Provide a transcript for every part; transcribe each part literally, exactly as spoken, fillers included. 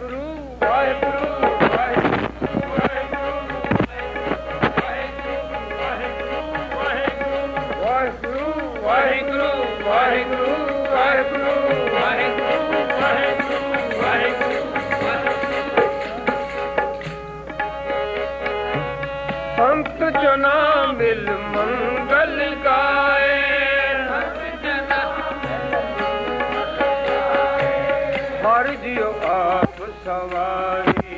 ਵਾਹਿਗੁਰੂ ਵਾਹਿਗੁਰੂ ਵਾਹਿਗੁਰੂ ਵਾਹਿਗੁਰੂ ਵਾਹਿਗੁਰੂ ਵਾਹਿਗੁਰੂ ਵਾਹਿਗੁਰੂ ਵਾਹਿਗੁਰੂ ਸੰਤ ਜਨਾ ਮਿਲ ਮੰਗਲ ਗਾਏ ਹਰ ਜਿਉ ਆਪ ਸਵਾਰੀ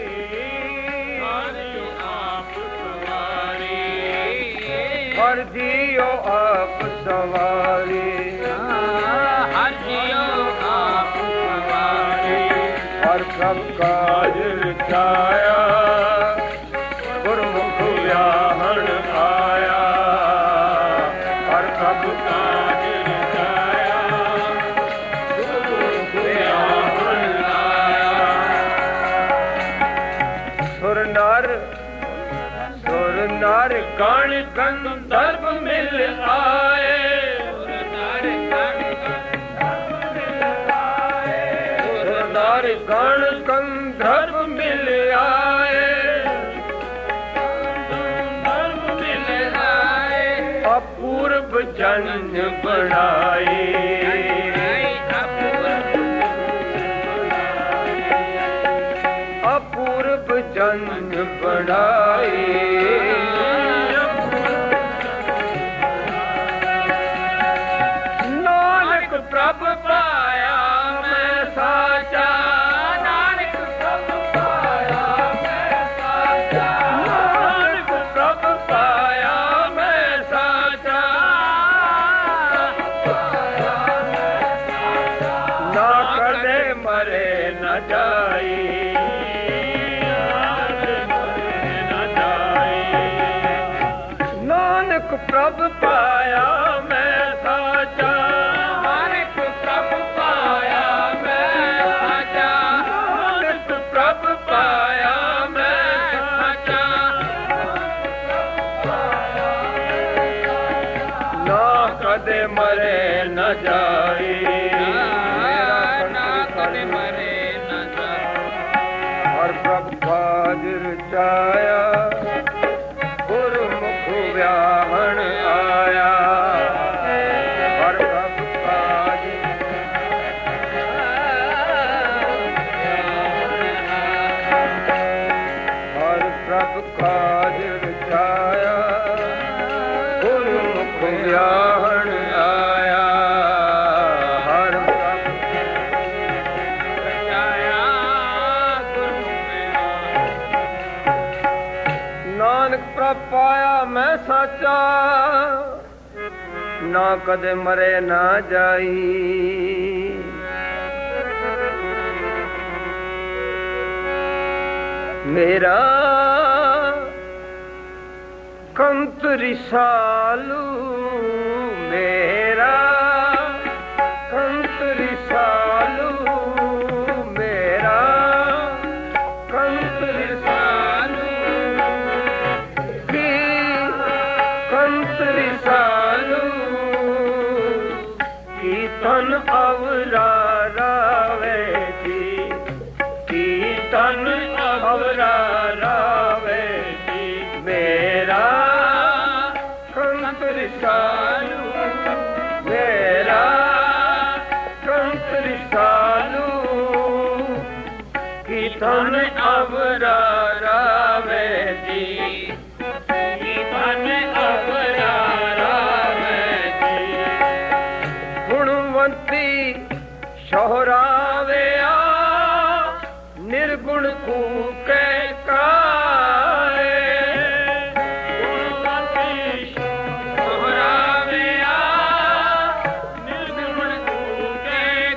ਹਰ ਜਿਉ ਆਪ ਸਵਾਰੀ ਹਰ ਜਿਉ ਆਪ ਸਵਾਰੀ ਹਰ ਜਿਉ ਆਪ ਸਵਾਰੀ ਹਰ ਸਭ ਕਾਜ ਰਚਾਇਆ ਗੁਰਮੁਖ ਵਿਆਹਣ ਆਇਆ ਹਰ ਸਭ ਕਾਜ ਰਚਾਇਆ ਗੁਰਮੁਖ ਵਿਆਹਣ ਆਇਆ ਸੁਰ ਨਰ ਸੁਰ ਨਰ ਗਣ ਗੰਧਰਵ ਮਿਲ ਆਏ ਸੁਰ ਨਰ ਗਣ ਗੰਧਰਵ ਮਿਲ ਆਏ ਮਿਲ ਆਏ ਅਪੂਰਬ ਜਨ ਬਣਾਏ ਅਪੂਰਬ ਜਨ ਬਣਾਏ ਨਾਨਕ ਪ੍ਰਭ ਪਾਇਆ ਮੈਂ ਸਾਚਾ ਨਾਨਕ ਪ੍ਰਭ ਪਾਇਆ ਮੈਂ ਸਾਚਾ ਨਾਨਕ ਪ੍ਰਭ ਪਾਇਆ ਮੈਂ ਸਾਚਾ ਨਾ ਕਦੇ ਮਰੇ ਨਾ ਜਾਈ ਨਾਨਕ ਪ੍ਰਭ ਪਾਇਆ ਮੈਂ ਸਾਚਾ ਨਾਨਕ ਪ੍ਰਭ ਪਾਇਆ ਮੈਂ ਸਾਚਾ ਨਾਨਕ ਪ੍ਰਭ ਪਾਇਆ ਮੈਂ ਸਾਚਾ ਨਾ ਕਦੇ ਮਰੇ ਨਾ ਜਾਈ ਨਾ ਕਦੇ ਮਰੇ ਨਾ ਜਾਈ ਹਰ ਪ੍ਰਭ ਕਾਜ ਰਚਾਇਆ ਗੁਰਮੁਖ ਵਿਆਹਣ ਆਇਆ ਹਰ ਪ੍ਰਭ ਕਾਜ ਹਰ ਪ੍ਰਭ ਕਾਜ ਰਚਾਇਆ ਗੁਰਮੁਖ ਵਿਆਹਣ ਆਇਆ ਹਰ ਪ੍ਰਭ ਰਚਾਇਆ ਨਾਨਕ ਪ੍ਰਭ ਪਾਇਆ ਮੈਂ ਸਾਚਾ ਨਾ ਕਦੇ ਮਰੇ ਨਾ ਜਾਈ ਮੇਰਾ ਕੰਤ ਰਿਸਾਲੂ ਮੇਰਾ ਕੰਤ ਰਿਸਾਲੂ ਮੇਰਾ ਕੰਤ ਰਿਸਾਲੂ ਕੰਤ ਰਿਸਾਲੂ ਕੀਰਤਨ ਅਵਰਾ ਰਾਵੇ ਜੀ ਕੀਰਤਨ ਅਵਰਾ ਰਾਵੇ ਜੀ ਮੇਰਾ ਕੰਤ ਰਿਸਾਲੂ ਮੇਰਾ ਕੰਤ ਰਿਸਾਲੂ ਕੀਰਤਨ ਅਵਰਾ ਰਾਵੇ ਜੀ ਕੀਰਤਨ ਅਵਰਾ ਰਾਵੇ ਜੀ ਗੁਣਵੰਤੀ ਸੋਹਰਾਵਿਆ ਨਿਰਗੁਣ ਕੂਕੇ ਕਾਏ ਗੁਣਵੰਤੀ ਸੋਹਰਾਵਿਆ ਨਿਰਗੁਣ ਕੂਕੇ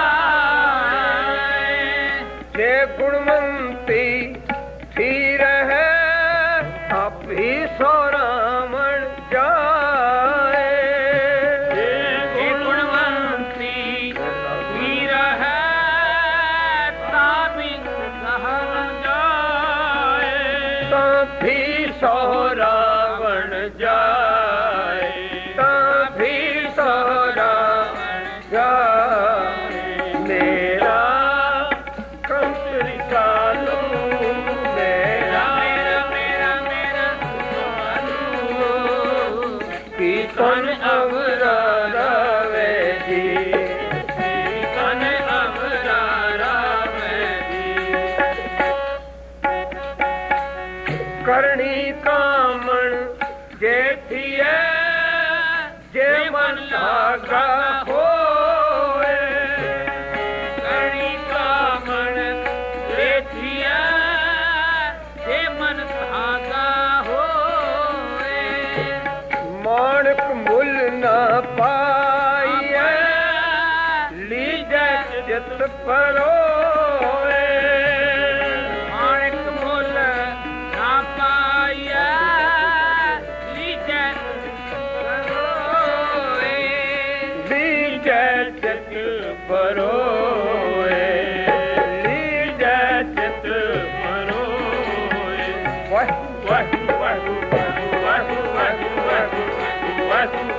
ਕਾਏ ਜੇ ਗੁਣਵੰਤੀ ਥੀ ਰਹੇ ਆਪੀ ਸੋਰਾਵਣ ਜਾਏ ਜੇ ਗੁਣਵੰਤੀ ਥੀ ਰਹੇ ਤਾਂ ਵੀ ਸਹਨ ਜਾਏ ਤਾਂ ਵੀ ਸੋਰਾਵਣ ਜਾਏ ਤਾਂ ਵੀ ਸੋਰਾਵਣ ਜਾਏ ਮੇਰਾ ਕੰਤ करणी कामण जेठिए जे मन धागा होए करणी कामण जेठिए जे मन धागा होए माणक मुल न पाइए लीजे चित परोए माणक मुल न पाइए लीजे परोए लीजे चित परोए लीजे चित परोए वाह वाह वाह वाह वाह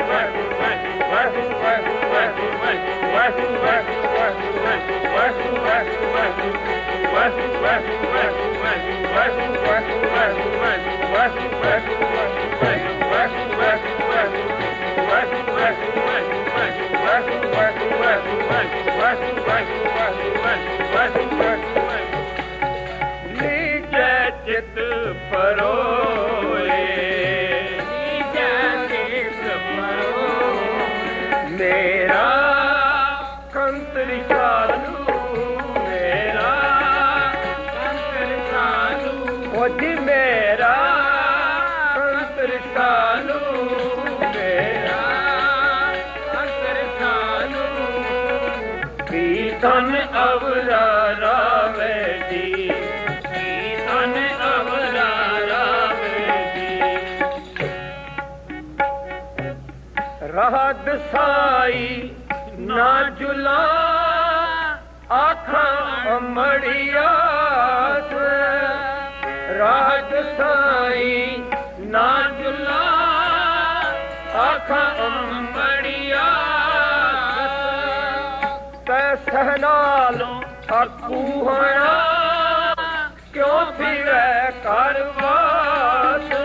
चित परोए मेरा कंतरी चालू मेरा कंतरी चालू ओ जी मेरा कंतरी चालू मेरा कंतरी चालू कीर्तन अवरा रावे जी कीर्तन अवरा रावे जी राहत साई ना जुला आखा अमड़िया राहत साई ना जुला आखा अमड़िया तहनालो अकूहना क्यों फिरे करवास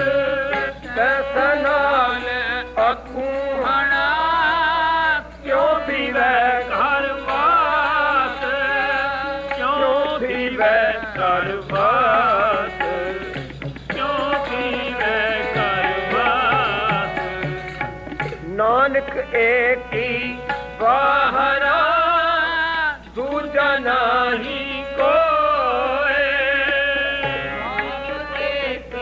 तहनाल अकूहना क्यों फिरे करवास क्यों फिरे करवास क्यों फिरे करवास नानक एक ही बाहरा दूजा नहीं कोई एक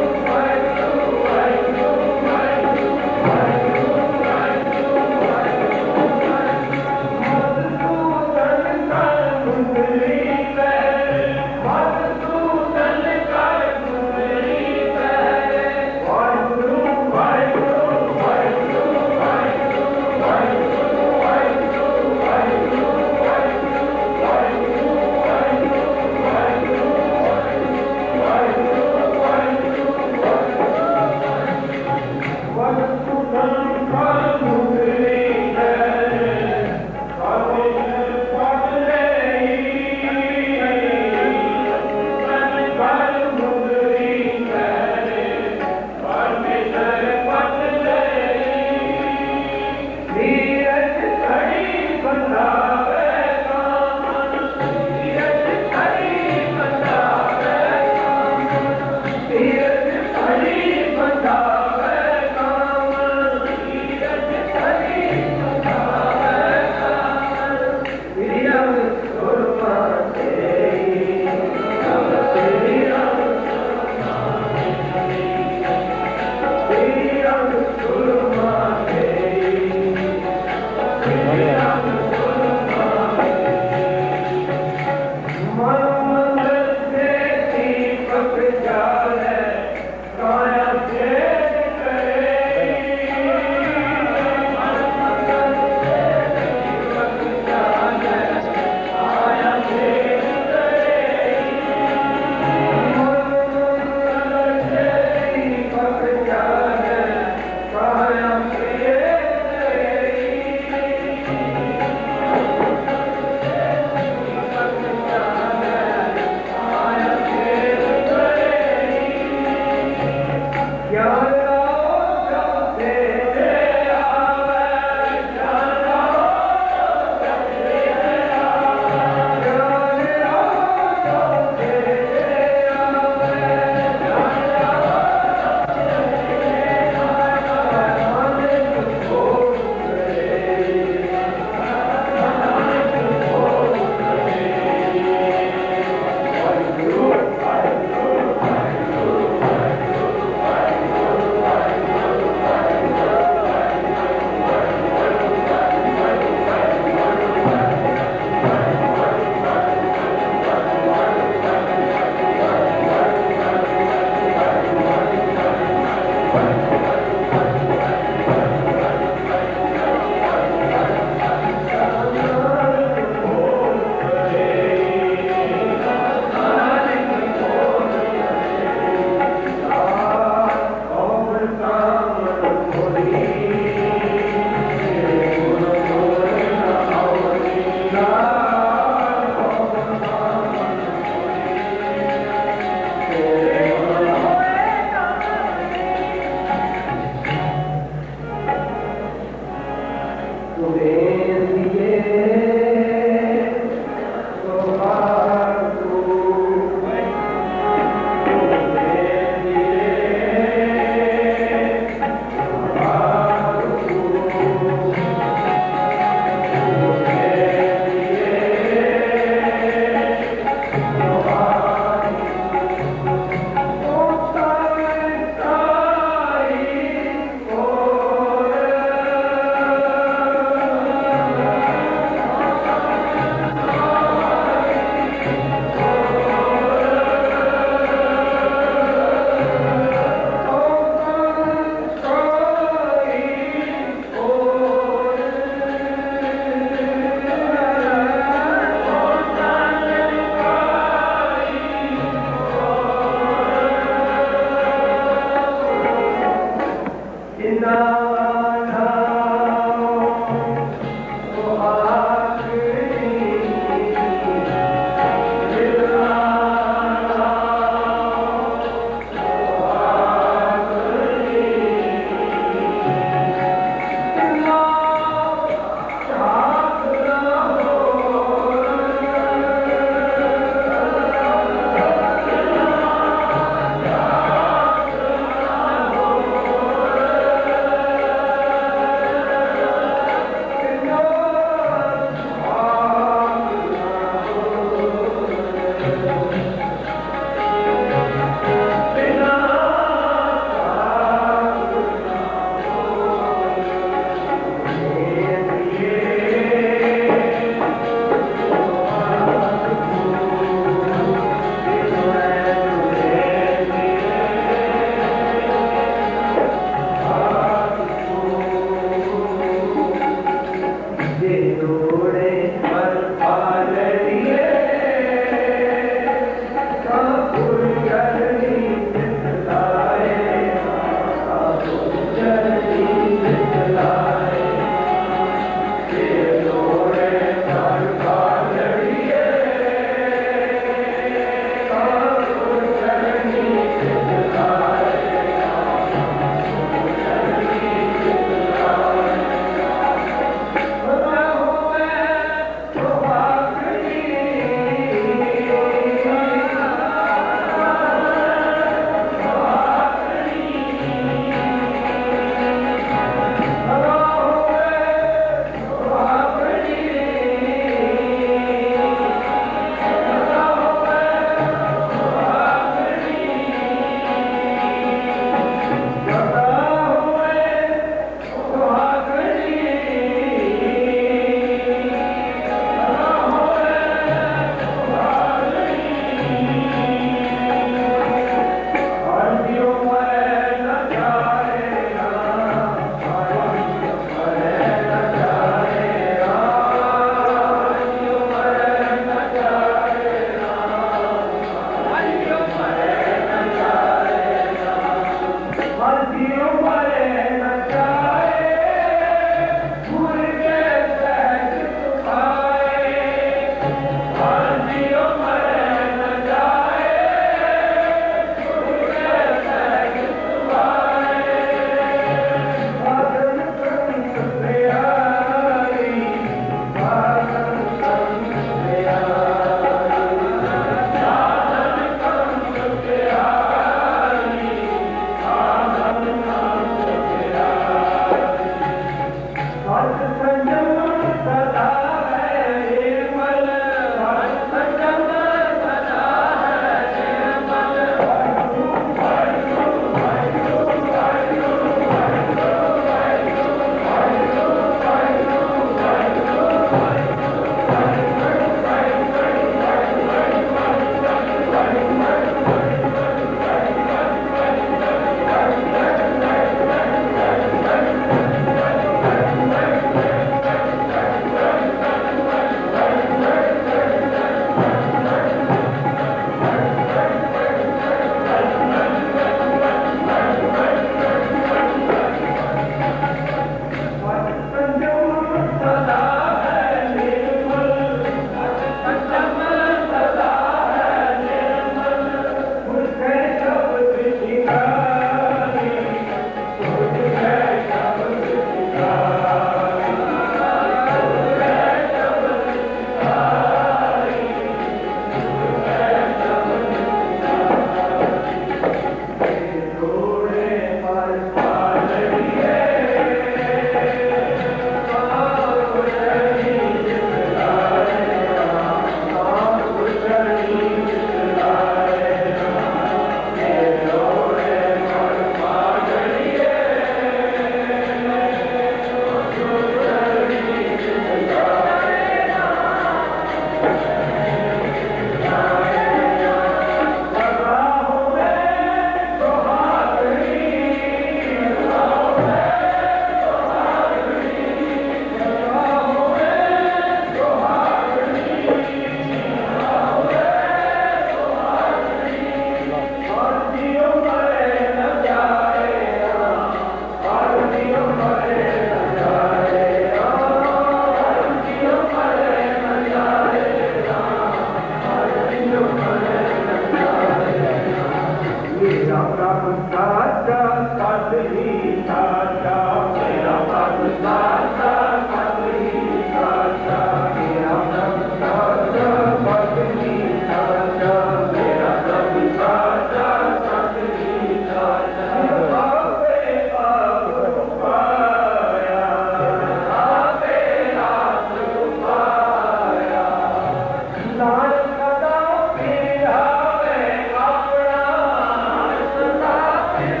Thank you.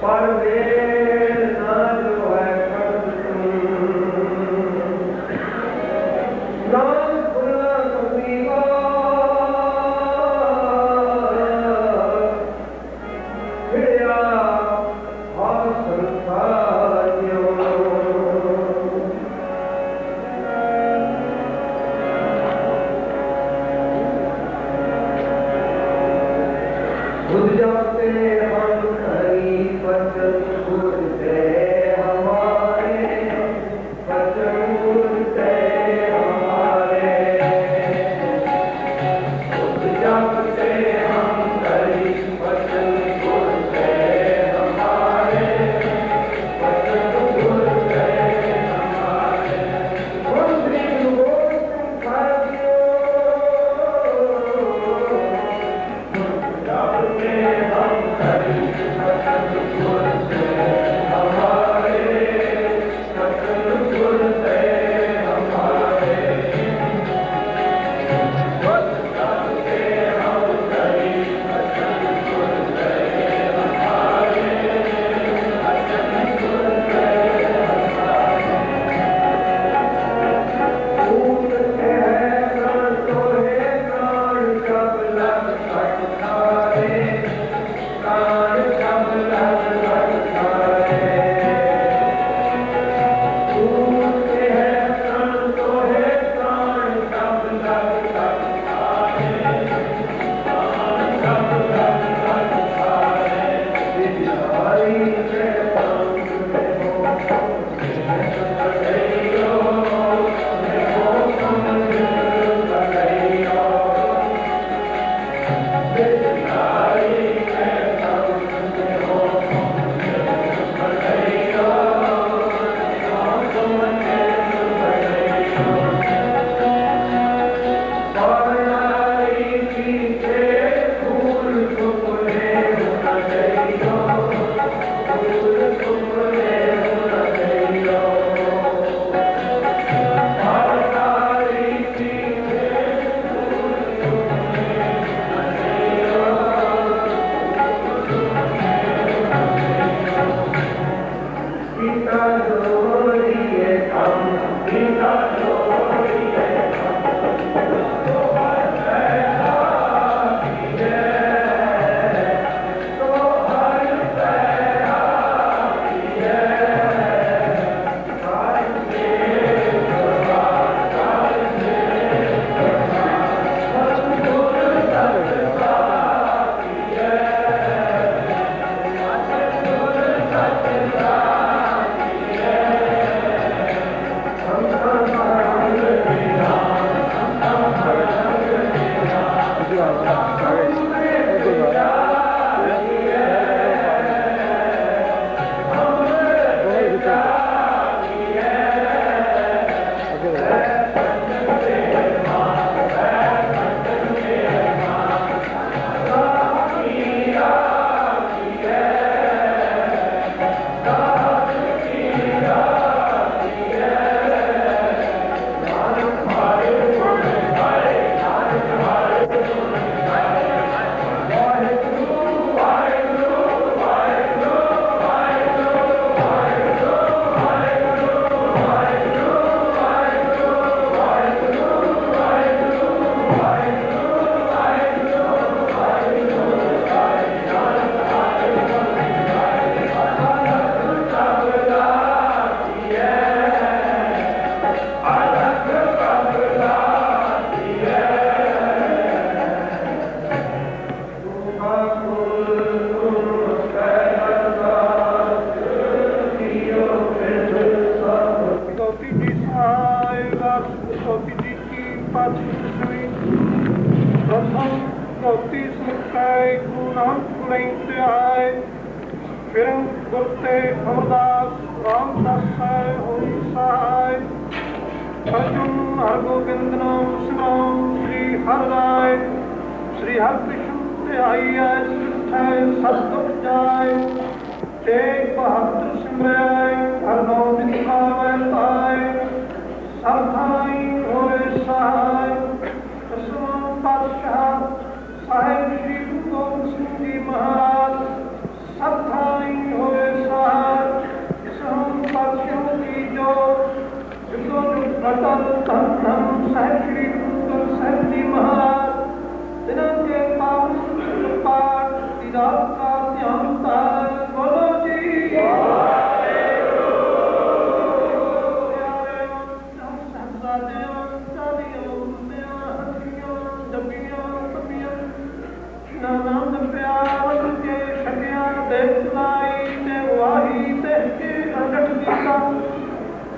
ਸਾਹਿਬ ਸ਼੍ਰੀ ਗੁਰੂ ਗੋਬਿੰਦ ਸਿੰਘ ਜੀ ਮਹਾਰਾਜ ਸਭ ਥਾਈਂ ਹੋਏ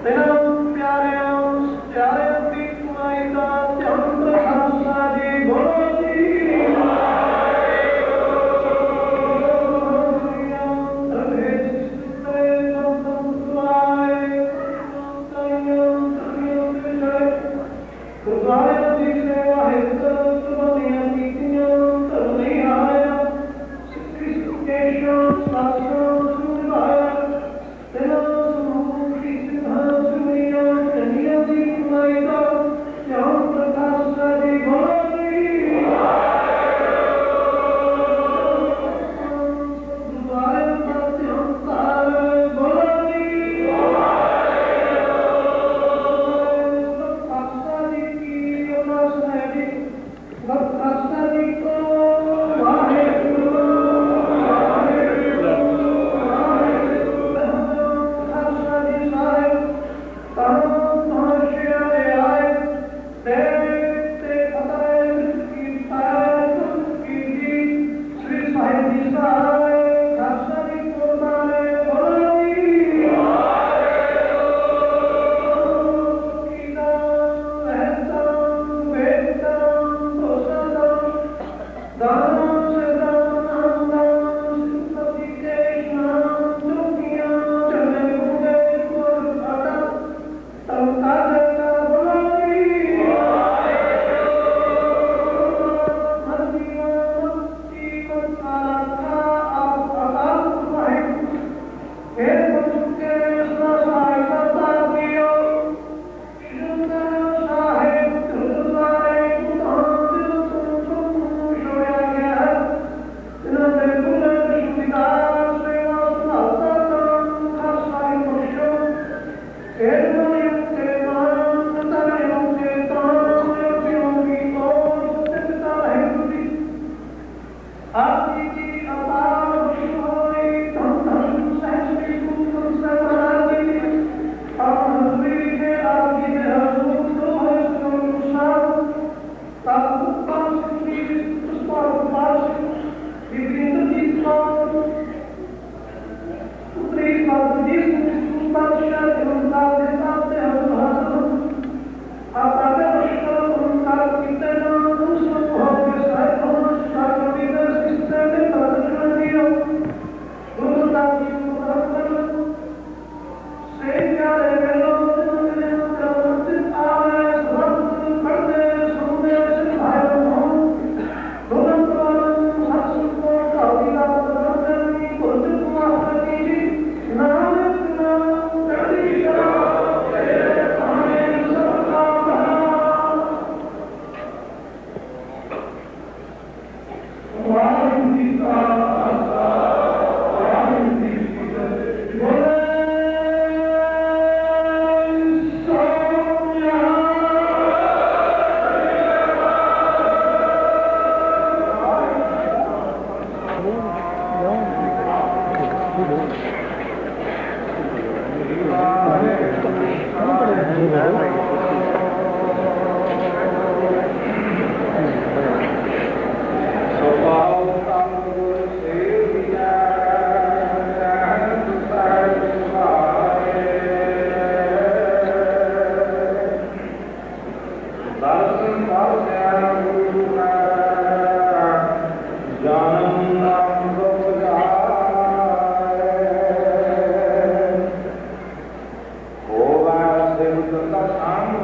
Hola,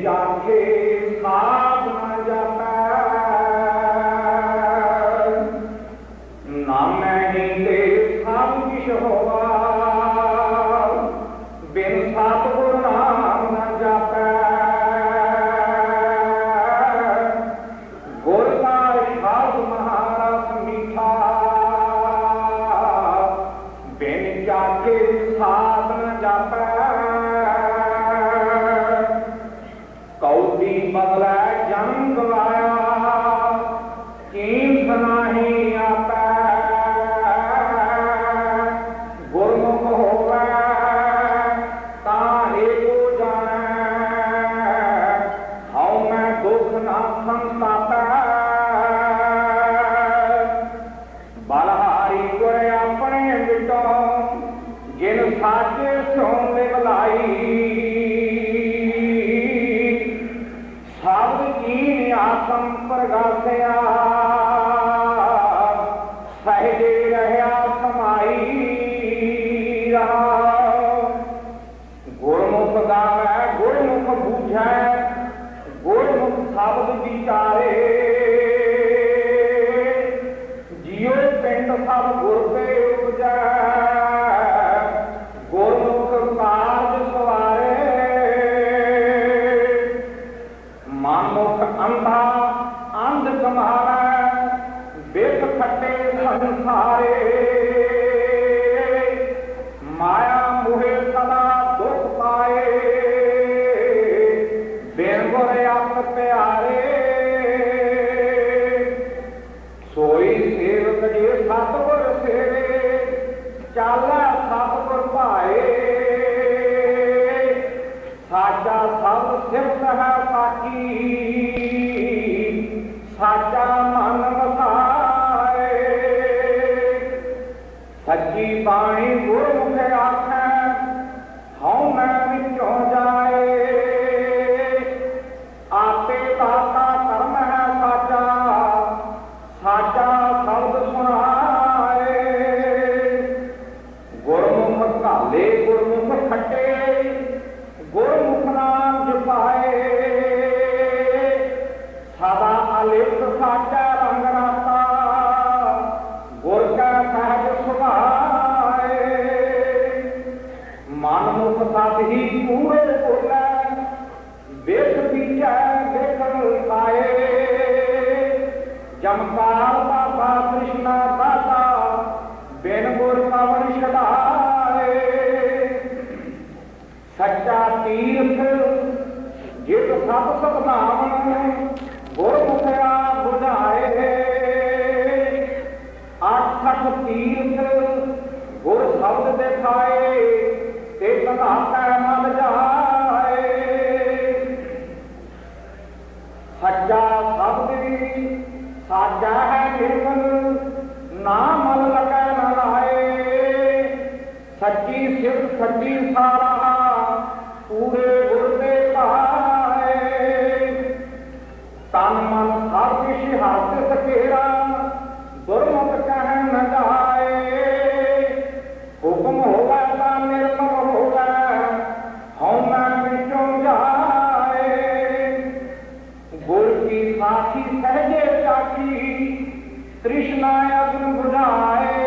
जाके साध न जाता नाम ही ते सब किश होवा बिन सतगुर नाम न जाता गुर का शब्द महारस मीठा बिन जाके साध न जाता कौदी बदला जन्म गवाया कीमत नहीं आता गुरमुख होवे तां एको जाने हऊ मैं दुख ना संतापै बलहारी गुर अपने बिटो जिन साचे सोन ले भलाई आसम प्रगासिया सहजे रहा समाई रहा गुरमुख गावे गुरमुख बूझे गुरमुख शब्द विचारे जियो पिंड सब गुर पे उपजै गुरमुख कारज सवारे मानुख अंधा अंध कमावे बिख खट्टे संसारे माया मुहे सदा दुख पाए बिन गुर अप प्यारे सोई सेवक जे सतगुर सेवे चालै सतगुर भाए साचा सब सिफत है साची साचा मन वसाए सच्ची बाणी गुरमुख आखै हऊ मैं विचों जाए आपे दाता कर्म है साचा साचा शब्द सुनाए गुरमुख घाले गुरमुख खट्टे गुरमुख नाम जपाए सदा अलिप्त साचा रंग राता गुर का सहज सुभाए मनमुख सत ही पूरे बोले बेख बीजा देखन आए जमकार बाबा कृष्णा दाता बिन गुर पवन छड़ाए सच्चा तीर्थ जित सब सब नाम गुरमुख आप बुझाए अठ अठ तीर्थ गुर शब्द दिखाए ते कहाता मन जाए सच्चा शब्द भी साजा है निर्मल ना मन लगे न लाए सच्ची सिर सच्ची सारा पूरे गुर दे पाए तन मन सब किश हथ सकेरा दुर्मत कह न जाए हुक्म होगा ता निर्मल होगा हऊ मैं विचों जाए गुर की साथी सहजे चाखी तृष्णा अग्न बुझाए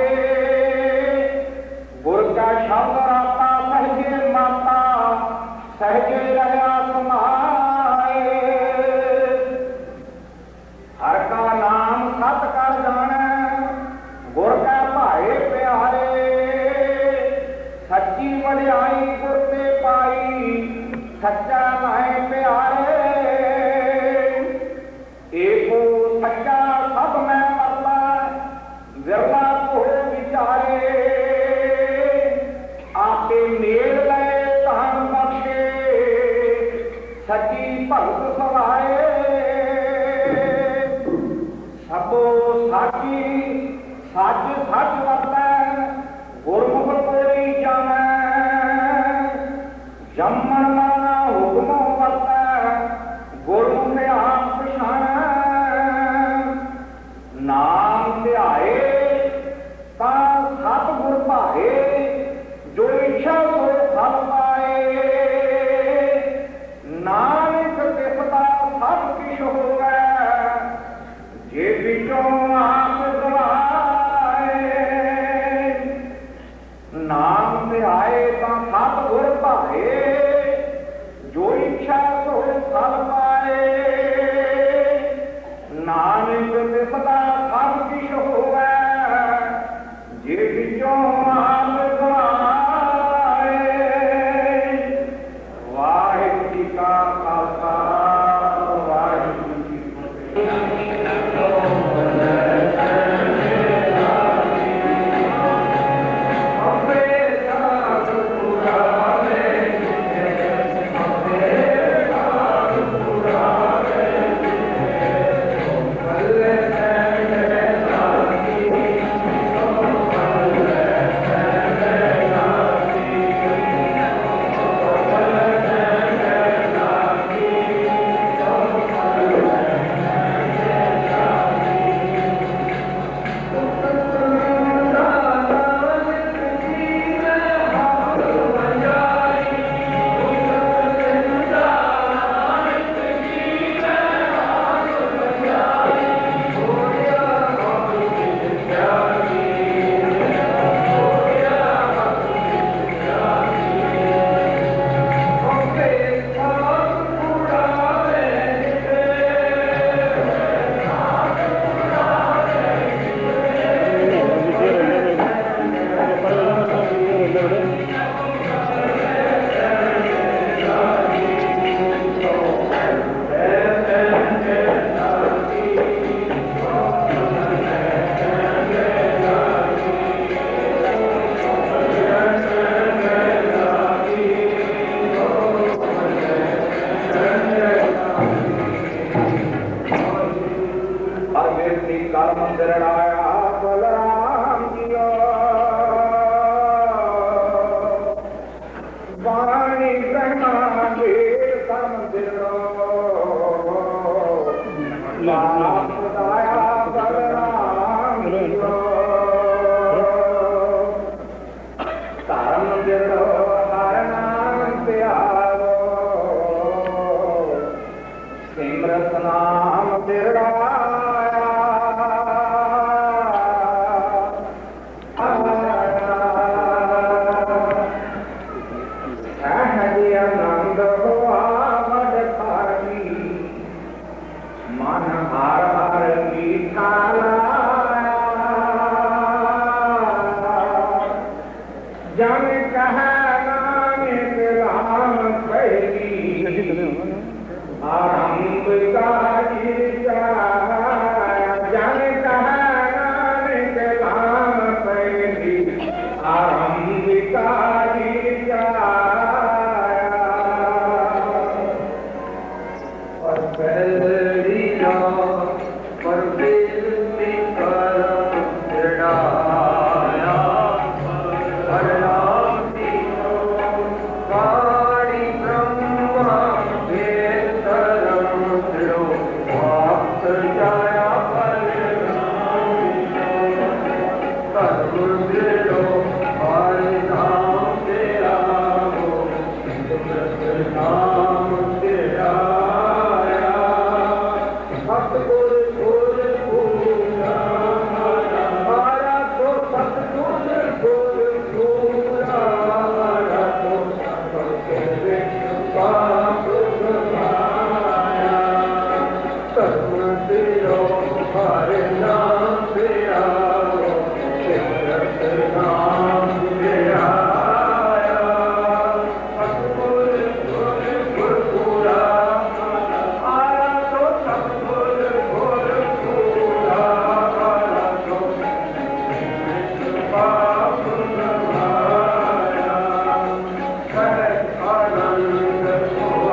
गुर का शब्द राता सहजे माता सहजे रहा समाए हर का नाम सत कर जाने गुर का भाए प्यारे सच्ची वड्याई गुर ते पाई सच्चा नाए प्यारे एको सच्चा सब मैं परला विरला को विचारे आपे मेल ले तान बख्शे सच्ची भगत सवाए सबो साची सच सच वरतै गुरमुख कोई जाने जमन मरना हुक्म वरतै गुरमुख आप पछाणै नाम ध्याए तां सतगुर भाए जो इच्छा सो फल पाए नाम ਨਾਨਕ ਦਿਸਦਾ ਸਭ ਕਿਛ ਹੋਵੇ, ਜੇ ਵਿੱਚੋਂ ਆਪ ਗਵਾਏ। ਨਾਮ ਧਿਆਏ ਤਾਂ ਸਭ ਗੁਰ ਭਾਏ, ਜੋ ਇੱਛਾ ਸੋ ਫਲ ਪਾਏ। ਨਾਨਕ ਦਿਸਦਾ ਸਭ ਕਿਛ ਹੋਵੇ, ਜੇ ਵਿੱਚੋਂ ਆਪ ਗਵਾਏ। ਵਾਹਿਗੁਰੂ ਜੀ ਕਾ ਖਾਲਸਾ, ਵਾਹਿਗੁਰੂ ਜੀ ਕੀ ਫਤਿਹ।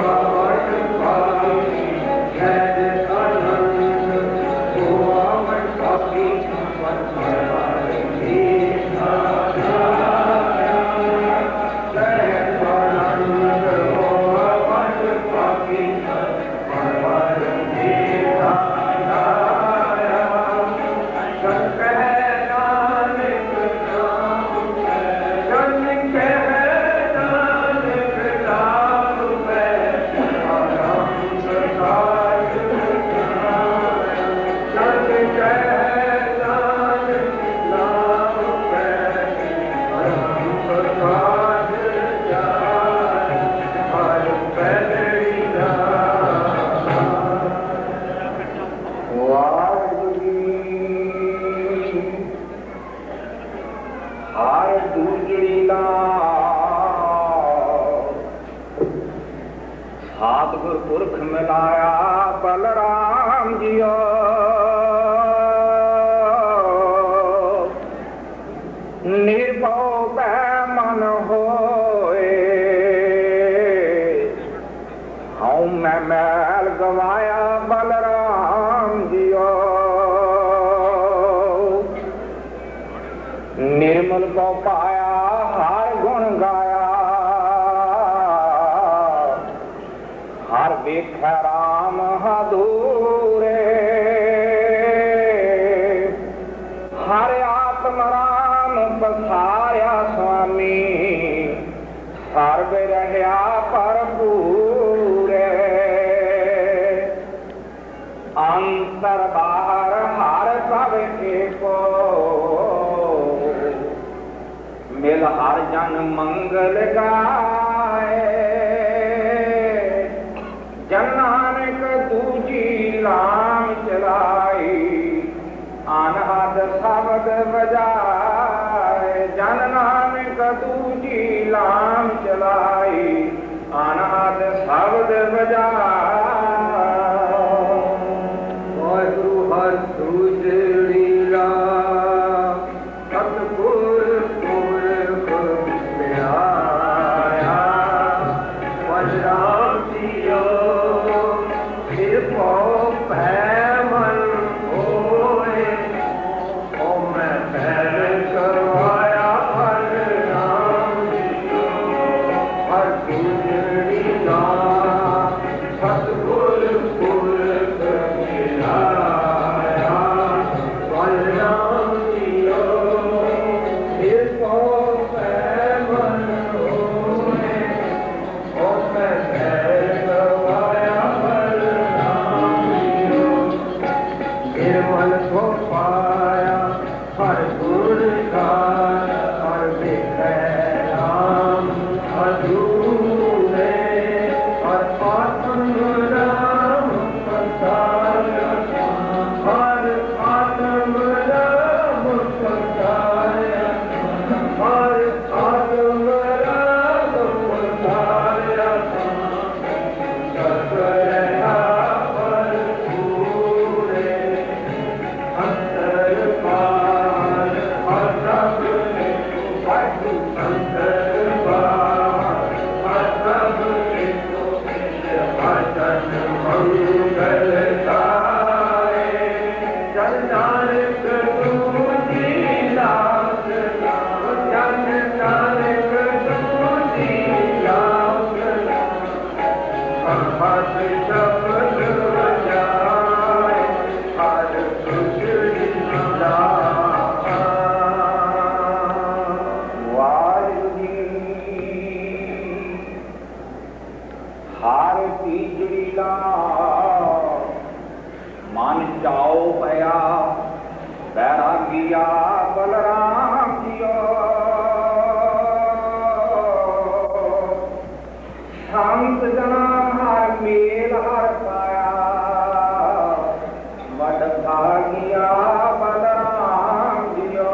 Thank you. गाया बलराम जियो। निर्भव मन होए हूँ मैं मैल गवाया बलराम जियो। निर्मल को पाया हर गुण गाया हर देख राम हदूरे। हर आत्म राम पसाया स्वामी सर्व रहया भरपूरे। अंतर बाहर हर सब एको मिल हर जन मंगल गाए। जन नानक दूजी लाम चलाई अनहद शब्द बजाए। जन नानक दूजी लाम चलाई अनहद शब्द बजाए। वाहिगुरु हर दूज लीला सतगुर पुरख प्यारा। बलराम जियो निर्भव मन होए ओ मैं पैर करवाया बलराम जियो। हर दूज लीला सतगुर पुरख प्यारा। बलराम जियो निर्भव मन होए ओ मैं पैर करवाया बलराम जियो। निर्मल को पाया हर गुण गाया हर देखे राम अधूरे। हर आत्म राम पसाया हर आत्म राम पसाया हर आत्म राम पसाया। सर्व रहा भरपूरे। अंतर पार हर सब एको अंतर पार हर सब एको भजन मंगल गाए। जन नानक दूजी लास जन नानक दूजी लास हर शब्द बजाए हर खुश लीला। वाहिगुरू हर तीजड़ी ला मन चाओ पया बैरागिया बलराम जियो। संत जना हर मेल हर पाया वड भागिया बलराम जियो।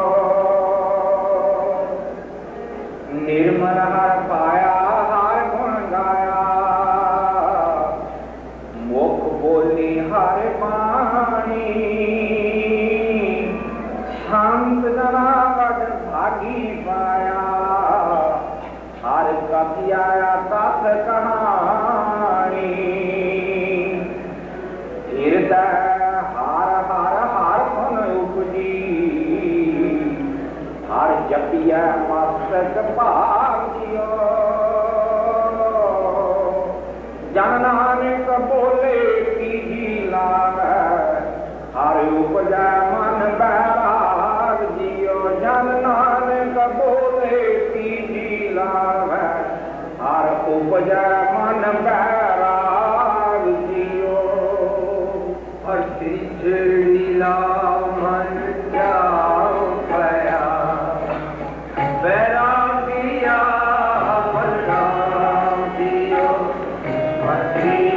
निर्मल हर पाया हर गुण गाया मुख बोली हर बाणी। संत जना वड भागी पाया हर कथि आया तथ कहानी। हृदय हर हर हर फन उपजी हर जपिया मस्तक भाग जियो। जन नानक बोले तीजी लागे हर उपजा मन बैराग जियो। जन नानक बोले तीजी लागे हर उपजा मन बैराग जियो। हर तीजड़ी ला मन जाओ पया बैरागिया बलराम जियो। हर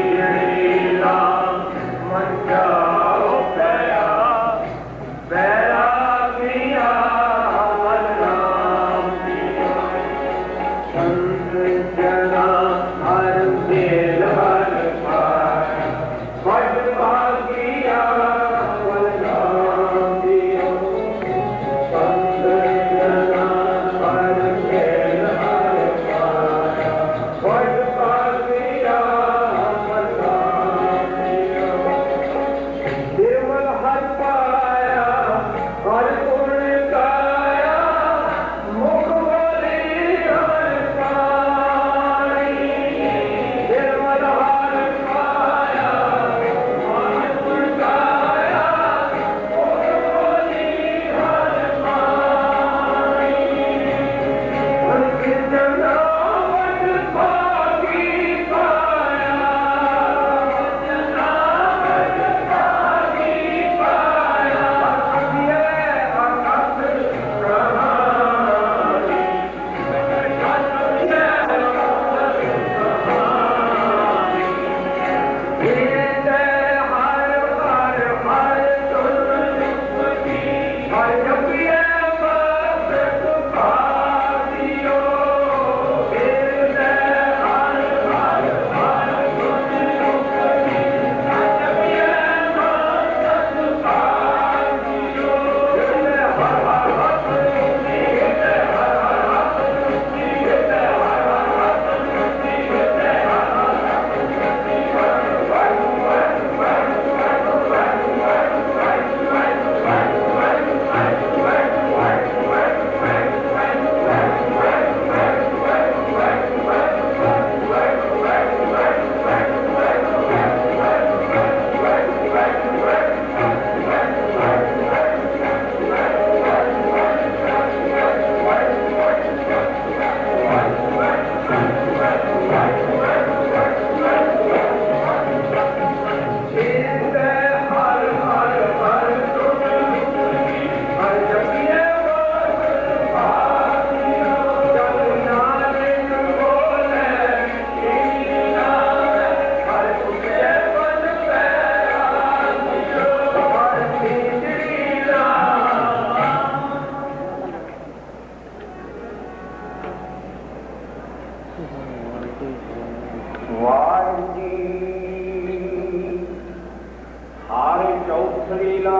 ਲੀਲਾ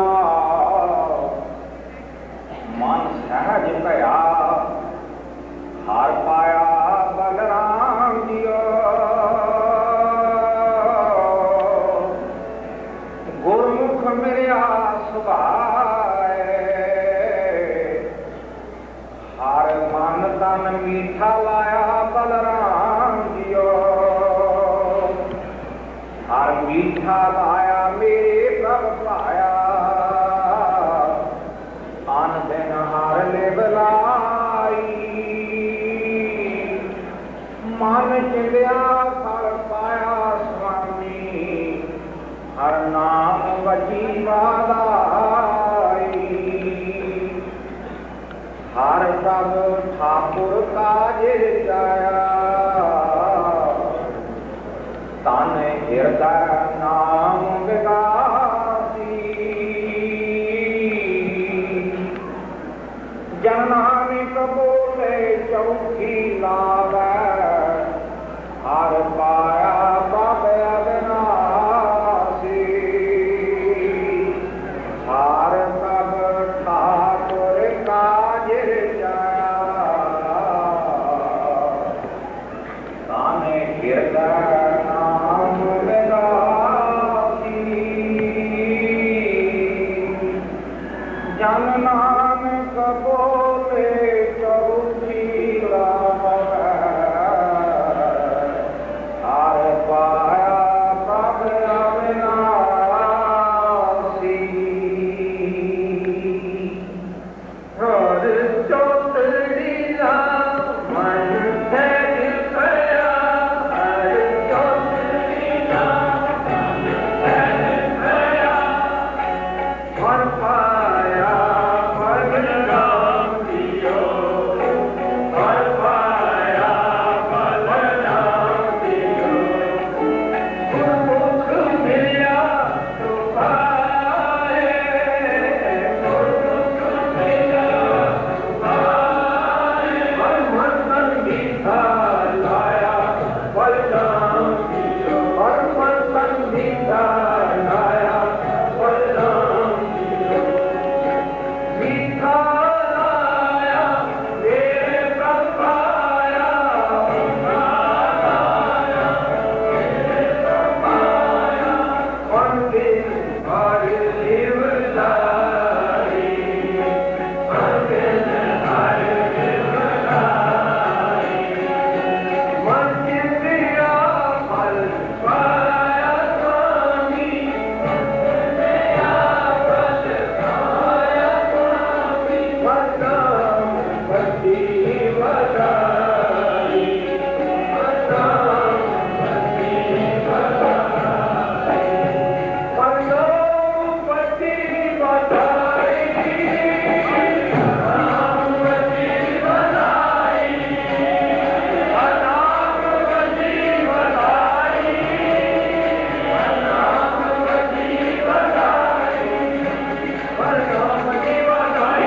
ਮਨ ਸਹਿਜ ਭਇਆ ਹਾਰ ਪਾਇਆ ਬਲਰਾਮ ਜੀਓ ਗੁਰਮੁਖ ਮਿਲਿਆ ਸੁਭਾਏ ਹਰ ਮਨ ਤਨ ਮੀਠਾ ਲਾਇਆ ਬਲਰਾਮ ਜੀਓ ਹਰ ਮੀਠਾ ਲਾਇਆ ਮੇਰੇ ਪ੍ਰਭ ਭਾਇਆ ਆਨ ਦਿਨ ਹਰ ਲੈ ਬਲਾਈ ਮਨ ਚਿੰਦਿਆ ਫਲ ਪਾਇਆ ਸੁਆਮੀ ਹਰ ਨਾਮ ਵਜੀ ਵਾਦਾਈ ਹਰ ਪ੍ਰਭ ਠਾਕੁਰ ਕਾਜ ਰਚਾਇਆ ਤਨ ਹਿਰਦੈ ਨਾਮ ਵਿਗਾਸੀ ਜਨ ਨਾਨਕ ਬੋਲੇ ਚੌਖੀ ਲਾਵੈ ਹਰ ਪਾਇਆ ਪ੍ਰਭ ਅਵਿਨਾਸੀ ਹਰ ਪ੍ਰਭ ਠਾਕੁਰ ਕਾਜ ਰਚਾਇਆ ਤਨ ਹਿਰਦੈ ਜਨ ਨਾਨਕ ਬੋਲੇ ਚੌਖੀ ਲਾਵੈ ਹਰ ਪਾਇਆ ਪ੍ਰਭ ਅਵਿਨਾਸੀ ਹਰ ਚੌਤੜੀ ਦਾ ਮਨ ਸਹਿਜ ਭਇਆ ਹਰ ਚੌਤੜੀ ਦਾ ਮਨ ਸਹਿਜ ਭਇਆ ਹਰ ਪਾਇਆ ਬਲਰਾਮ ਜੀਓ ਹਰ ਪਾਇਆ ਬਲਰਾਮ ਜੀਓ ਗੁਰਮੁਖ ਮਿਲਿਆ ਸੁਭਾਏ ਗੁਰਮੁਖ ਮਿਲਿਆ ਸੁਭਾਏ ਹਰ ਮਨ ਤਨ ਮੀਠਾ ਲਾਇਆ ਬਲਰਾਮ ਜੀਓ ਹਰ ਮਨ ਤਨ ਮੀਠਾ ਲਾਇਆ ਬਲਰਾਮ ਮੀਠਾ ਲਾਇਆ ਮੇਰੇ ਪ੍ਰਭ ਪਾਇਆ ਲਾਇਆ ਮੇਰੇ ਪ੍ਰਭ ਪਾਇਆ ਮਨ ਦੇ ਹਰ ਜੀਵਦਾਰੀ ਮਨ ਦੇ ਹਰ ਜੀਵਦਾਰੀ ਮਨ ਚਿੰਤਿਆ ਫਲ ਪਾਇਆ ਸੁਆਮੀ ਚਿੰਤਿਆ ਫਲ ਪਾਇਆ ਵਰਦਾਮ ਭਗਤੀ ਵਦਾਈ ਵਰਦਾਮ ਭਗਤੀ ਵਦਾਈ ਵਰਦਾਮ ਭਗਤੀ ਵਦਾਈ ਵਰਦਾਮ ਭਗਤੀ ਵਦਾਈ ਵਰਦਾਮ ਭਗਤੀ ਵਦਾਈ ਵਰਦਾਮ ਭਗਤੀ ਵਦਾਈ ਵਰਦਾਮ ਭਗਤੀ ਵਦਾਈ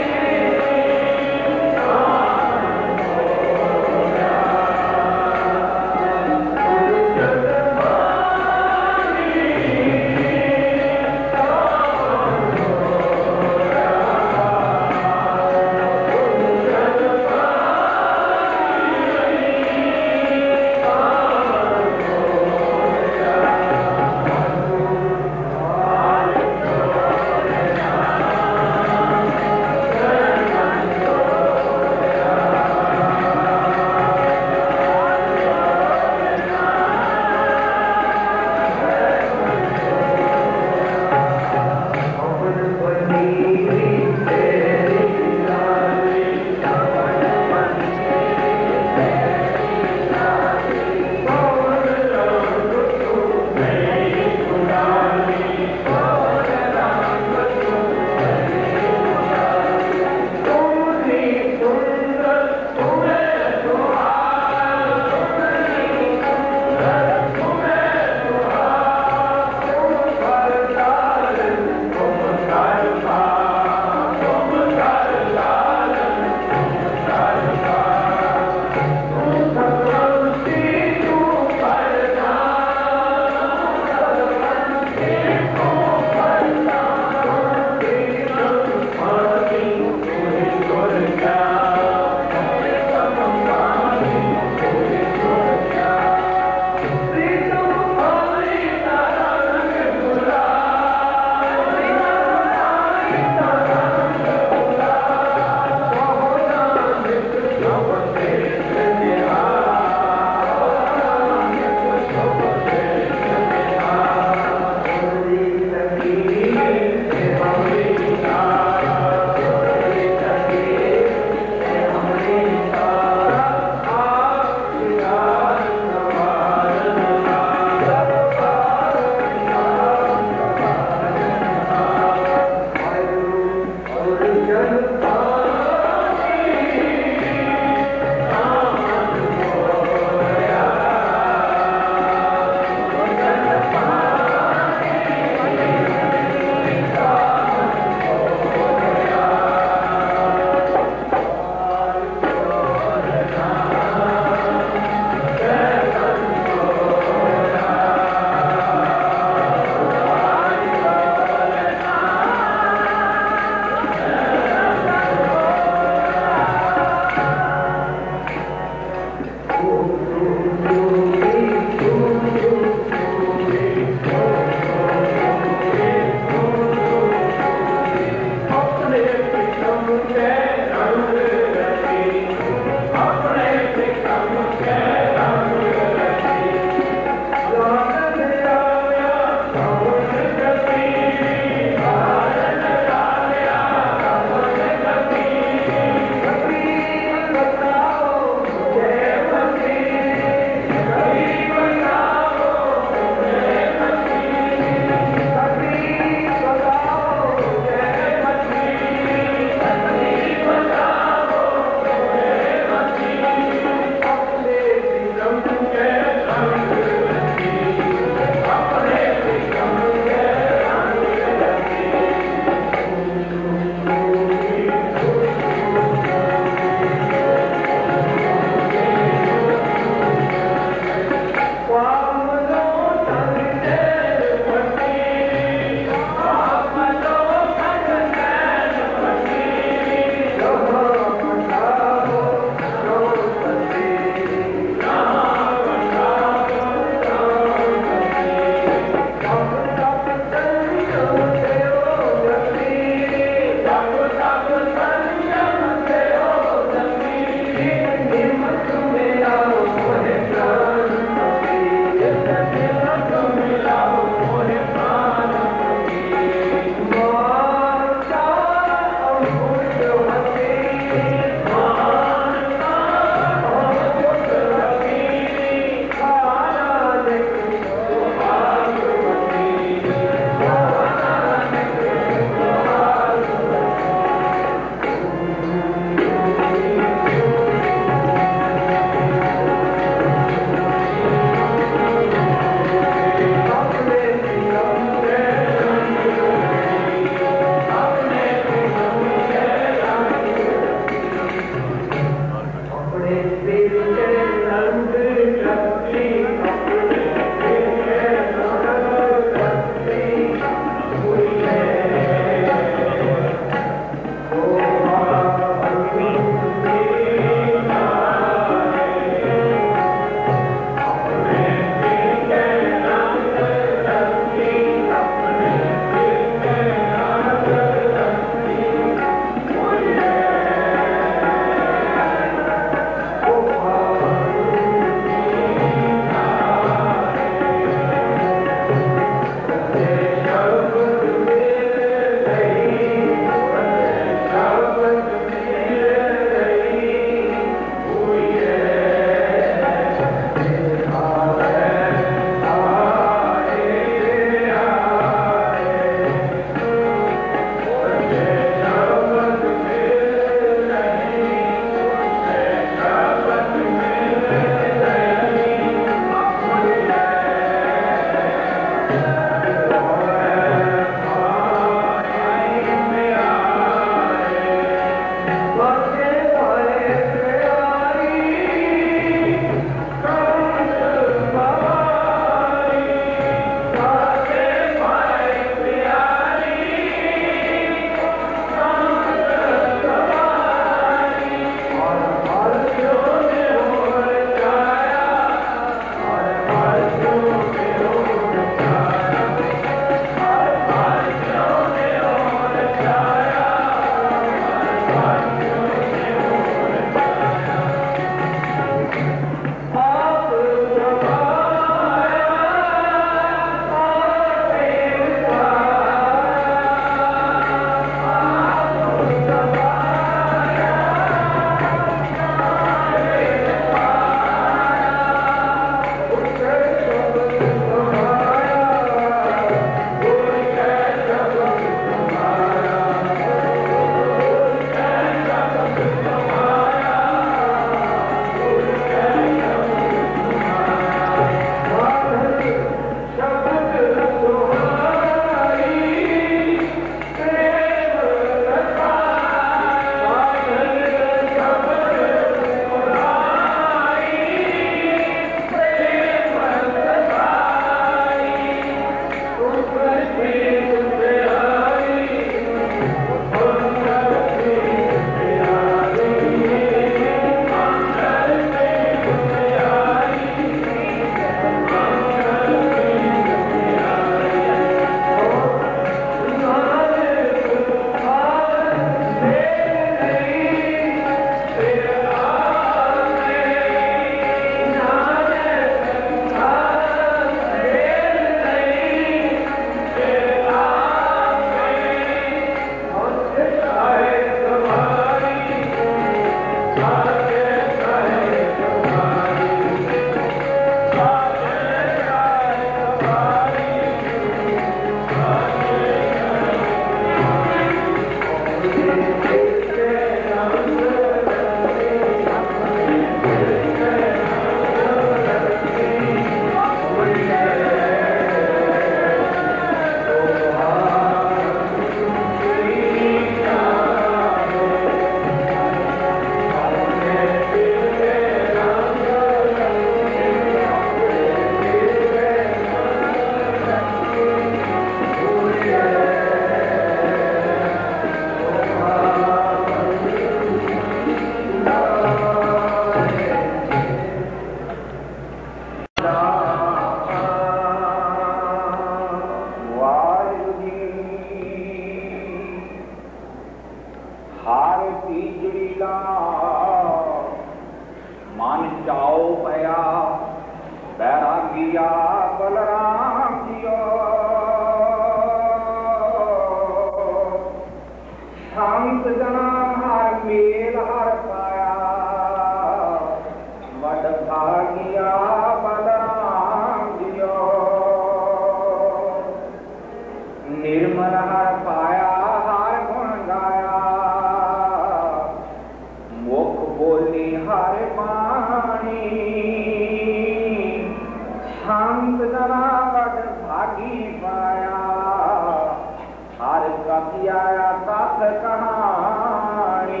ਸੰਤ ਜਨਾ ਵਡ ਭਾਗੀ ਪਾਇਆ ਹਰ ਕਪੀ ਆਇਆ ਤਤ ਕਹਾਣੀ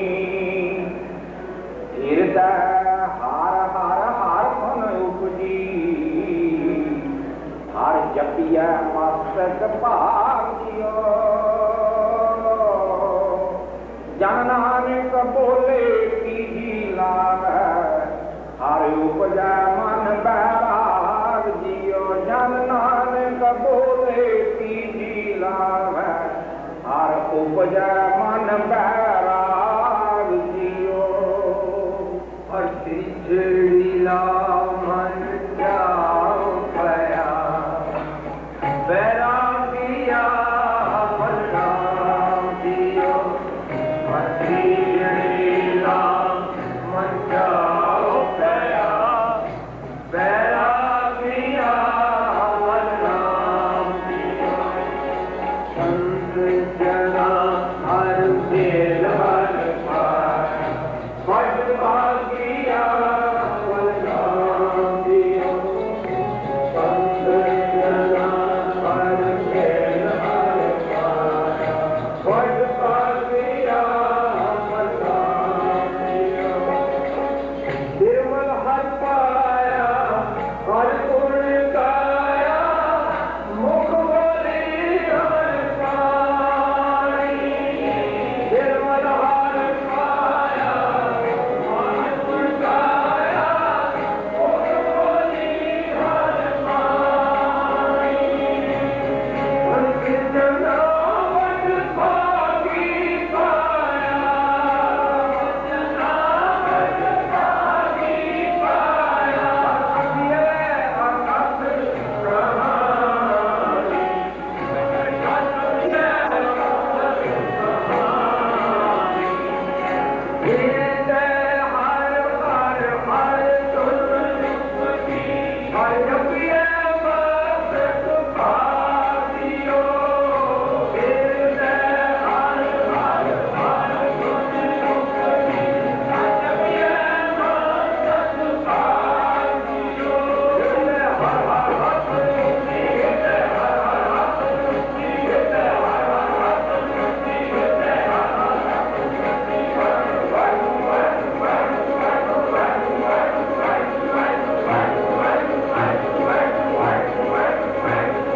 ਹਿਰਦੈ ਹਰ ਹਰ ਹਰ ਧੁਨ ਉਪਜੀ ਹਰ ਜਪੀਐ ਮਸਤਕ ਭਾਗ ਜਿਓ ਜਨ ਨਾਨਕ ਬੋਲੇ ਤੀਜੀ ਲਾਵੈ ਹਰ ਉਪਜੈ ਮਨ ਬੈਰਾਗ ਜਿਓ ਜਨ ਨਾਨਕ ਬੋਲੇ ਤੀਜੀ ਲਾਵੈ ਹਰ ਉਪਜੈ ਮਨ ਬੈਰਾਗ ਜਿਓ ਹਰ ਤੀਜੀ ਲਾ ਮਨ ਜਾਉ ਪਿਆ ਬੈਰਾਗੀਆ ਮਨ ਜਿਓ ਹਰ ਤੀਜੀ ਲਾ ਮਨ ਜਾਉ ਪਿਆ ਬੈਰਾਗੀਆ ਮਨ ਜਿਓ ਸੰਤ ਜਨਾ ਹਰ ਸੇਲ ਹਰ ਪਾਇਆ ਭਜ ਭਾਗੀਆ ਮਨ ਜਿਓ ਸੰਤ ਜਨਾ ਹਰ ਸੇਲ ਹਰ ਪਾਇਆ ਭਜ ਭਾਗੀਆ ਮਨ ਜਿਓ ਨਿਰਮਲ ਹਰ ਪਾਇਆ ਹਰ ਗੁਣ ਗਾਇਆ ਮੁਖ ਬੋਲੀ ਹਰ ਪਾਣੀ ਨਿਰਮਲ ਹਰ ਪਾਇਆ ਹਰ ਗੁਣ ਗਾਇਆ ਮੁਖ ਬੋਲੀ ਹਰ ਪਾਣੀ ਹਰ ਕੀਰਤਨ ਵਡ ਭਾਗੀ ਪਾਇਆ ਜਨਾ ਵਡ ਭਾਗੀ ਪਾਇਆ ਅਬਿਏ ਅਕਤ ਕਹਾਣੀ ਹਿਰਦੈ ਹਰ ਹਰ ਹਰ ਧੁਨ ਉਪਜੀ ਹਰ ਜਪੀਐ ਮਸਤਕ ਭਾਗ ਜਿਓ ਹਿਰਦੈ ਹਰ ਹਰ ਹਰ ਧੁਨ ਉਪਜੀ ਹਰ ਜਪੀਐ ਮਸਤਕ ਭਾਗ ਜਿਓ ਹਿਰਦੈ ਹਰ ਹਰ ਹਰ ਧੁਨ ਉਪਜੀ ਹਿਰਦੈ ਹਰ ਹਰ ਹਰ ਧੁਨ ਉਪਜੀ ਹਿਰਦੈ ਹਰ ਹਰ ਹਰ ਧੁਨ ਉਪਜੀ ਹਿਰਦੈ ਹਰ ਹਰ ਹਰ ਧੁਨ ਉਪਜੀ ਵਾਹਿਗੁਰੂ ਵਾਹਿਗੁਰੂ ਵਾਹਿਗੁਰੂ ਵਾਹਿਗੁਰੂ ਵਾਹਿਗੁਰੂ ਵਾਹਿਗੁਰੂ ਵਾਹਿਗੁਰੂ ਵਾਹਿਗੁਰੂ ਵਾਹਿਗੁਰੂ ਵਾਹਿਗੁਰੂ ਵਾਹਿਗੁਰੂ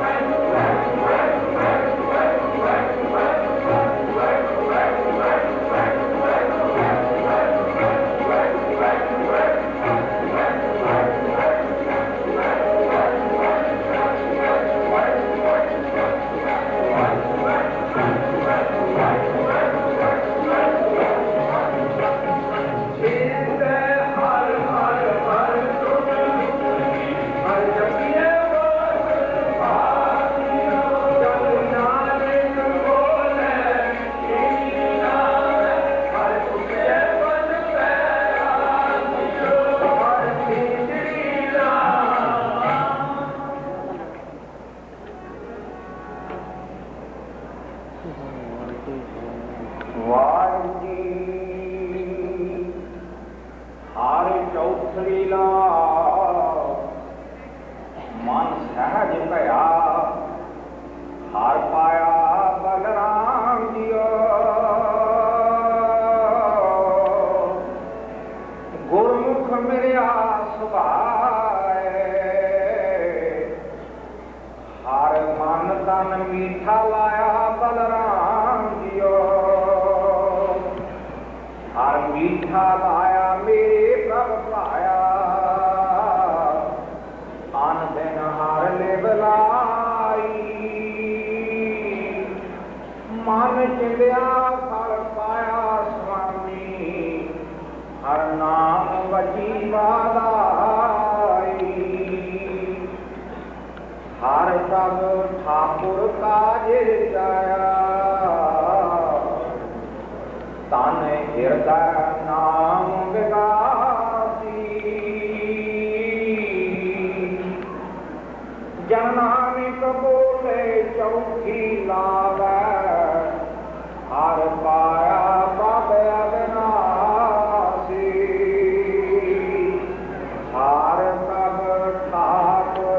ਹਿਰਦੈ ਹਰ ਹਰ ਹਰ ਧੁਨ ਉਪਜੀ ਹਰ ਜਪੀਐ ਮਸਤਕ ਭਾਗ ਜਿਓ ਜਨ ਨਾਨਕ ਬੋਲੇ ਤੀਜੀ ਲਾਵੈ ਹਰ ਉਪਜੈ ਮਨ ਬੈਰਾਗ ਜਿਓ ਹਰ ਤੀਜੀ ਲਾ ਵਾਹਿਗੁਰੂ ਜੀ ਹਰ ਚੌਥ ਲੀਲਾ ਮਨ ਸਹਿਜ ਭਇਆ ਹਰ ਪਾਇਆ ਬਲਰਾਮ ਜਿਓ ਗੁਰਮੁਖ ਮਿਲਿਆ ਸੁਭਾਏ ਹਰ ਮਨ ਤਨ ਮੀਠਾ ਲਾਇਆ ਬਲਰਾਮ ਜਿਓ ਹਰ ਮੀਠਾ ਲਾਇਆ ਮੇਰੇ ਪ੍ਰਭ ਭਾਇਆ ਅਨ ਦਿਨ ਹਰ ਲਿਵ ਲਾਈ ਮਨ ਚਿੰਦਿਆ ਫਲ ਪਾਇਆ ਸੁਆਮੀ ਹਰ ਨਾਮ ਵਜੀ ਵਾਲਾਈ ਹਰ ਪ੍ਰਭ ਠਾਕੁਰ ਕਾਜ ਜਾਇਆ ਤਨ ਹਿਰਦੈ ਨਾਮ ਵਿਗਾਸੀ ਜਨ ਨਾਨਕ ਬੋਲੇ ਚੌਥੀ ਲਾਵੈ ਹਰ ਪਾਇਆ ਪ੍ਰਭ ਅਵਿਨਾਸੀ ਹਰ ਪ੍ਰਭ ਠਾਕੁਰ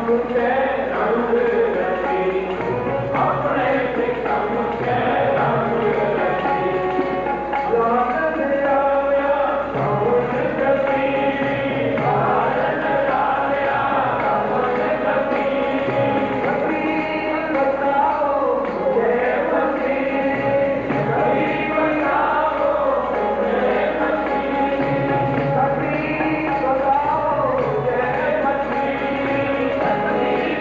Thank you.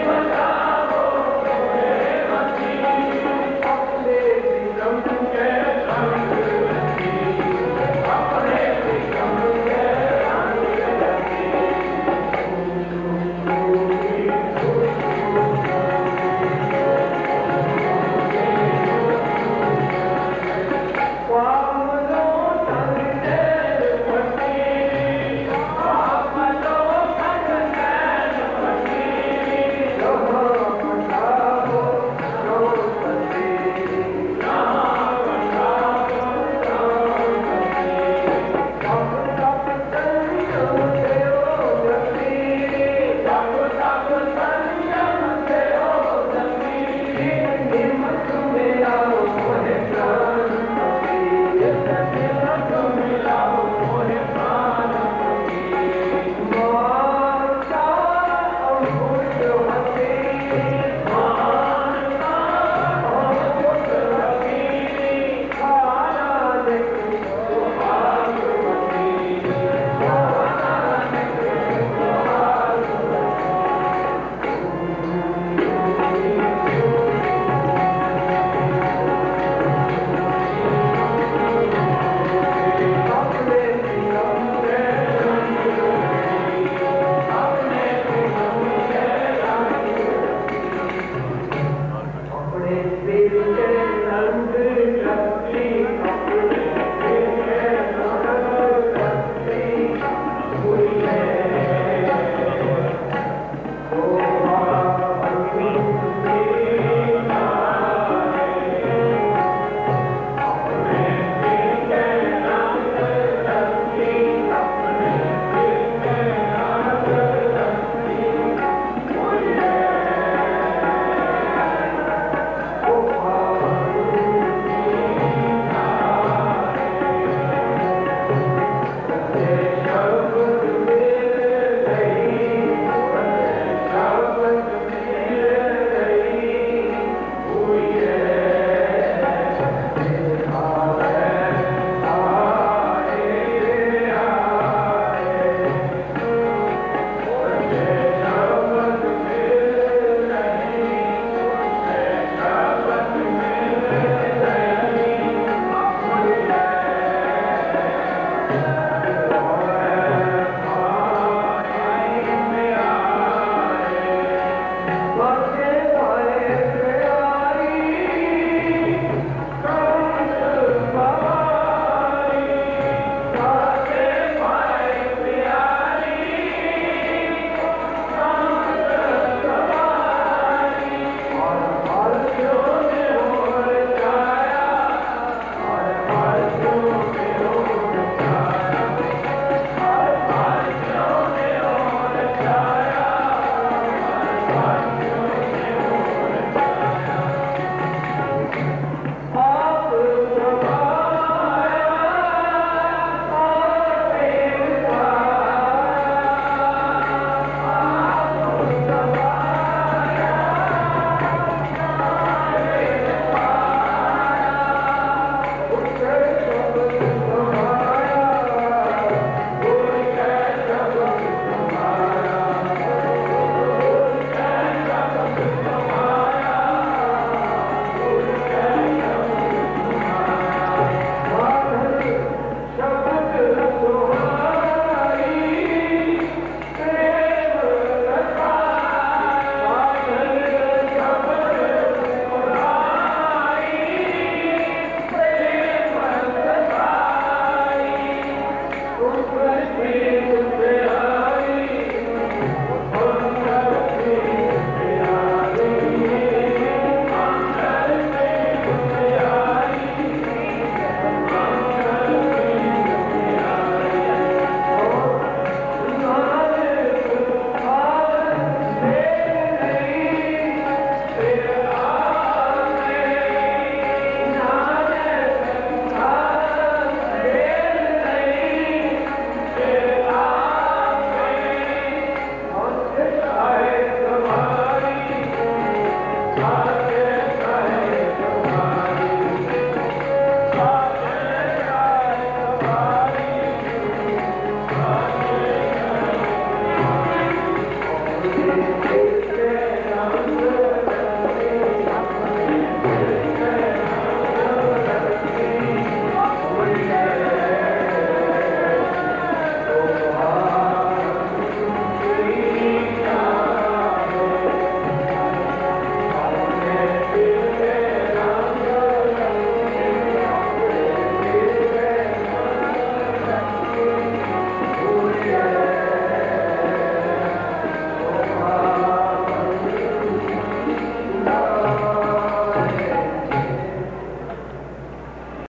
ਏ